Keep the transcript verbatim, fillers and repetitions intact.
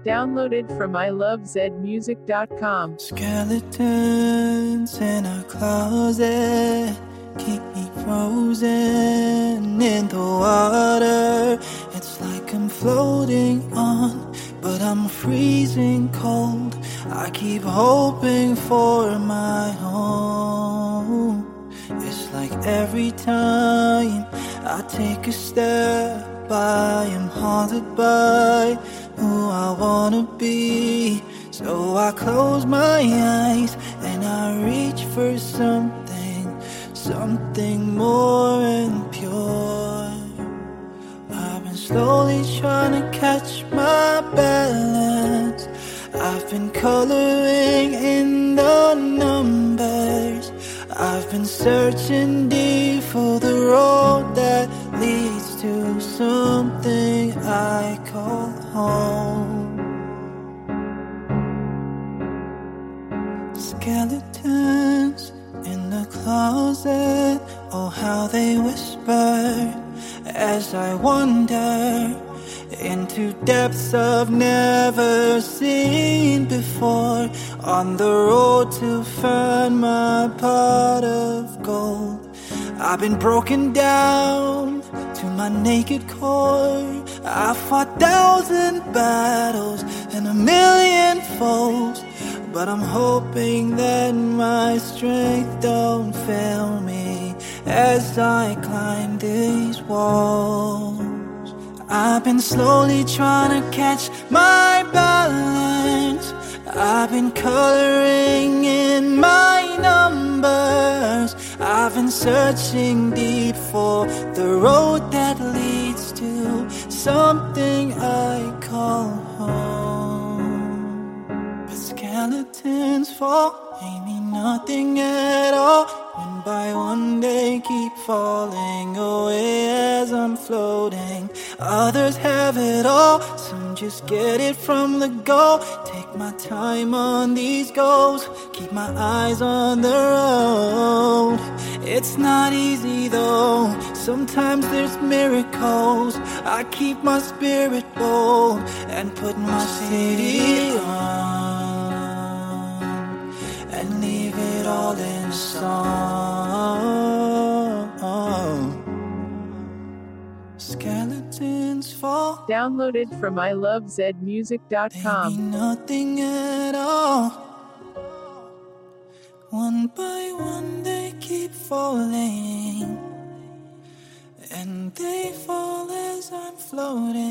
Downloaded from I love zed music dot com. Skeletons in our closet keep me frozen in the water. It's like I'm floating on, but I'm freezing cold. I keep hoping for my home. It's like every time I take a step, I am haunted by who I wanna be. So I close my eyes and I reach for something, something more and pure. I've been slowly trying to catch my balance. I've been coloring in the numbers. I've been searching deep for the road that leads to something I call home. Skeletons in the closet, oh how they whisper as I wander into depths I've never seen before, on the road to find my pot of gold. I've been broken down to my naked core. I fought thousand battles and a million foes, but I'm hoping that my strength don't fail me as I climb these walls. I've been slowly trying to catch my balance. I've been coloring in my numbers. I've been searching deep for the road that leads to something I call home. But skeletons fall, ain't mean nothing at all. One by one they keep falling away as I'm floating. Others have it all, some just get it from the go. Take my time on these goals, keep my eyes on the road. It's not easy though, sometimes there's miracles. I keep my spirit bold and put my city on and leave it all in song. Skeletons fall, Downloaded from I love zed music dot they com. mean nothing at all. One by one they keep falling, and they fall as I'm floating.